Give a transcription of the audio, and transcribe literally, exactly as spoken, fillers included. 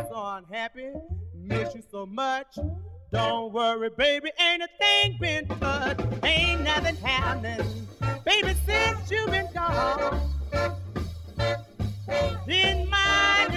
so unhappy, miss you so much. Don't worry, baby, ain't a thing been touched. Ain't nothing happening, baby, since you've been gone. Didn't mind